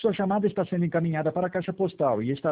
Sua chamada está sendo encaminhada para a caixa postal e estará